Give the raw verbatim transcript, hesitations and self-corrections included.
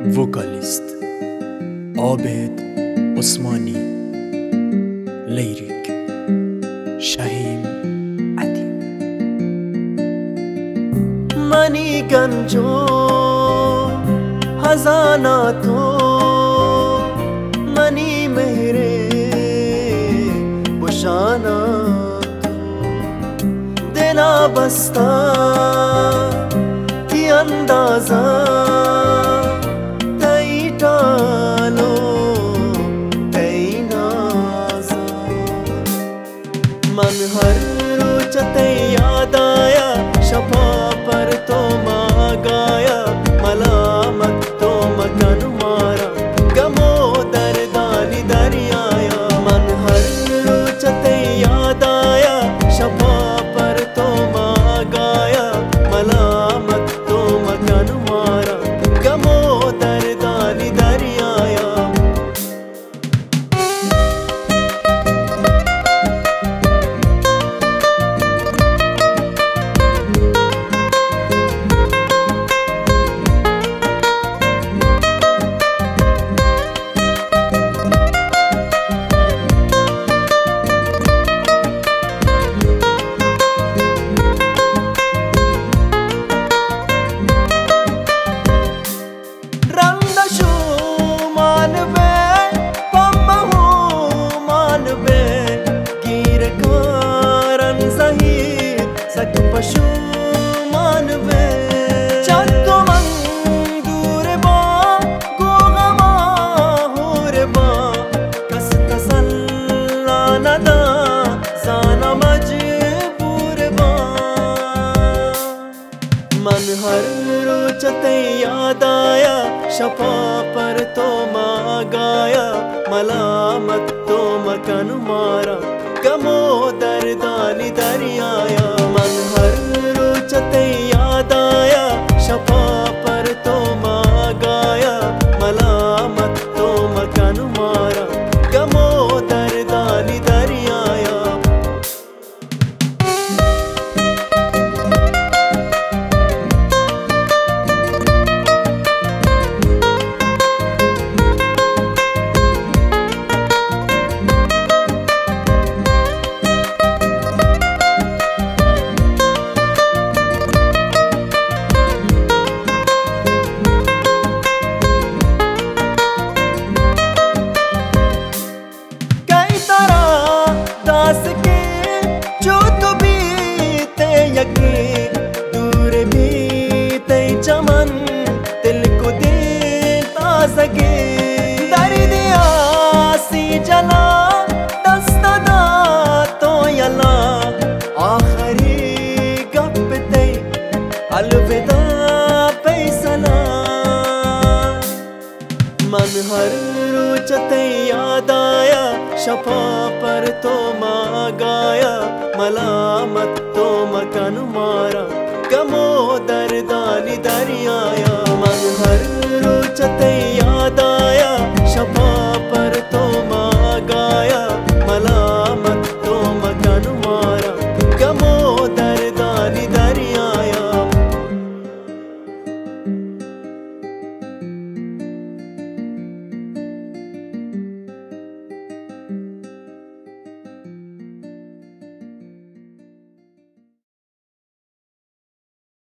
ووكاليست عابد عثماني. ليريك شاهين عتيب. Money गंजो खजाना तो money मेरे बुशाना तो दिला बस्ता की अंदाजा तई टालो तई नाजा मन हर रोज ते याद आया शफा पर तो माँ गाया मलामत तो मगन मारा गमो दर्दानी दरियाया मन हर रोज ते याद आया शफा पर तो माँ गाया मलामत तो मगन मारा गमो दर्दानी दरियाया पशु मानवे चक्को मंगूर बा गोगमा होरे बा कस तसल्ला नदा जाना मजबूर बा मन हर रोज ते याद आया शफा पर तो माँ गाया मलामत तो मकन मारा गमो दर्दानी दरियाया मन हर रोज ते याद आया शफा पर तो माँ गाया मलामत तो मकन मारा गमो दर्दानी दरियाया दूर भी ते चमन दिल को देता सके दर्द आसी जला दस्तदा तो यला आखरी गप ते अलविदा फैसला मन हर रोज ते याद आया शफा पर तो माँ गाया मलामत तो मकन मारा गमो दर्दानी दरियाया।